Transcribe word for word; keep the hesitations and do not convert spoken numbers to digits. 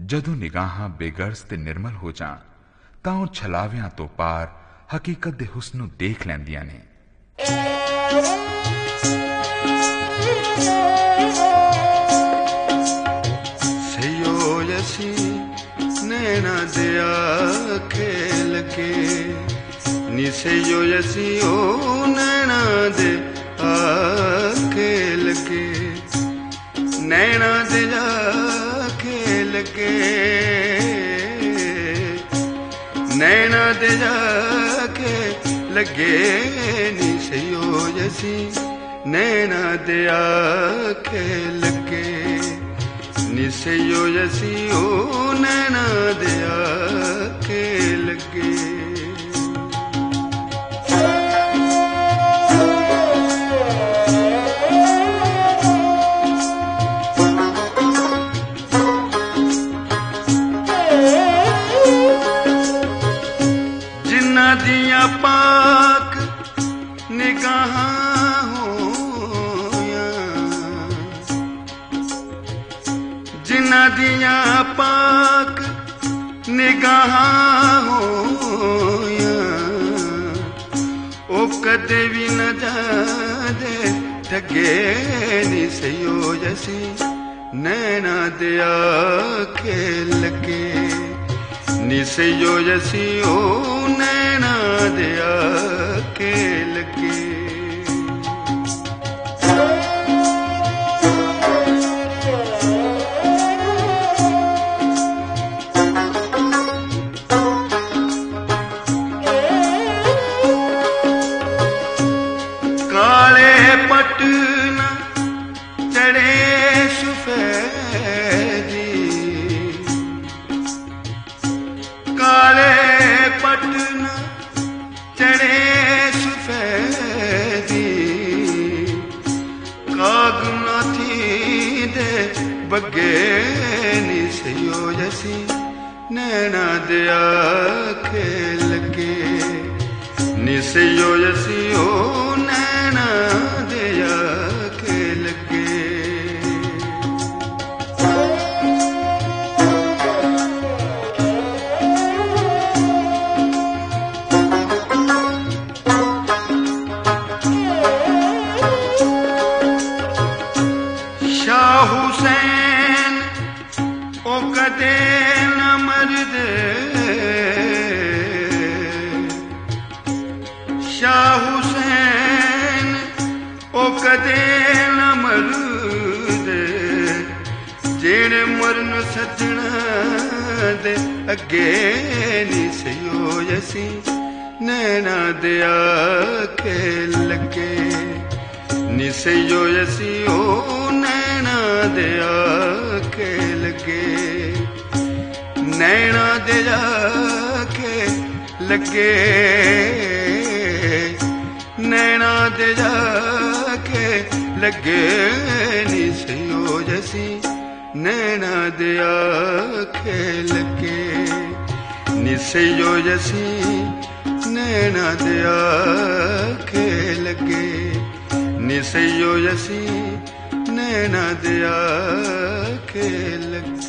ਜਦੋਂ ਨਿਗਾਹਾਂ ਬੇਗਰਜ਼ ਤੇ ਨਿਰਮਲ ਹੋ ਜਾਣ ਤਾਂ ਉਹ ਛਲਾਵਿਆਂ ਤੋਂ ਪਾਰ ਹਕੀਕਤ ਦੇ ਹੁਸਨ ਨੂੰ ਦੇਖ ਲੈਂਦੀਆਂ ਨੇ। ਸਯੋ ਜਸੀ ਨੈਣਾ ਦਿਆ ਖੇਲ ਕੇ ਨੀ ਸਯੋ ਜਸੀ ਓ ਨੈਣਾ ਦੇ ਆ ਖੇਲ ਕੇ ਨੈਣਾ ਦੇ ਜਾ ਖੇਲ ਕੇ ਨੈਣਾ ਦੇ ਜਾ ਕੇ ਲੱਗੇ ਨੀ ਸਯੋ ਜਸੀ ਨੈਣਾ ਦੇ ਆ ਖੇਲ ਕੇ ਨੀ ਸਯੋ ਜਸੀ ਓ ਨੈਣਾ ਦੇ ਆ ਖੇਲ ਕੇ ਦੀਆਂ ਪਾਕ ਨਿਗਾਹਾਂ ਹੋਈਆਂ ਜਿਨ੍ਹਾਂ ਦੀਆਂ ਪਾਕ ਨਿਗਾਹਾਂ ਹੋਈਆਂ ਉਹ ਕਦੇ ਵੀ ਨਾ ਜਾਂਦੇ ਠੱਗੇ ਨੀ ਸਯੋ ਜਸੀ ਨੈਣਾ ਦਿਆ ਖੇਲ ਕੇ ਨੀ ਸਯੋ ਜਸੀ ਓ ਨੈਣਾ ਦਿਆ ਖੇਲ ਕੇ ਕਾਲੇ ਪੱਟ ਨਾ ਚੜੇ ਸੁਫੈਦੀ ਕਾਲੇ ਪੱਟ ਨਾ ਚੜੇ ਸੁਫੈਦੀ ਕਾਗ ਨਾਥੀ ਦੇ ਬੱਗੇ ਨੀ ਸਯੋ ਜਸੀ ਨੈਣਾ ਦਿਆ ਖੇਲ ਕੇ ਨੀ ਸਯੋ ਜਸੀ ਓ ਨੈਣਾ ਦਿਆ ਖੇਲ ਕੇ ਸ਼ਾਹ ਹੁਸੈਨ ਉਹ ਕਦੇ ਨਾ ਮਰਦੇ ਸ਼ਾਹ ਹੁਸੈਨ ਉਹ ਕਦੇ ਨਾ ਮਰਦੇ ਜਿਹੜੇ ਮਰਨ ਸੱਜਣਾ ਦੇ ਅੱਗੇ ਨੀ ਸਯੋ ਜਸੀ ਨੈਣਾ ਦਿਆ ਖੇਲ ਕੇ ਨੀ ਸਯੋ ਜਸੀ ਓ ਨੈਣਾ ਦਿਆ ਖੇਲ ਕੇ ਨੈਣਾ ਦੇ ਜਾ ਕੇ ਲੱਗੇ ਨੈਣਾ ਦੇ ਜਾ ਕੇ ਲੱਗੇ ਨੀ ਸਯੋ ਜਸੀ ਨੈਣਾ ਦਿਆ ਖੇਲ ਕੇ ਨੀ ਸਯੋ ਜਸੀ ਨੈਣਾ ਦਿਆ ਖੇਲ ਕੇ ਨੀ ਸਯੋ ਜਸੀ ਨੈਣਾ ਦਿਆ ਖੇਲ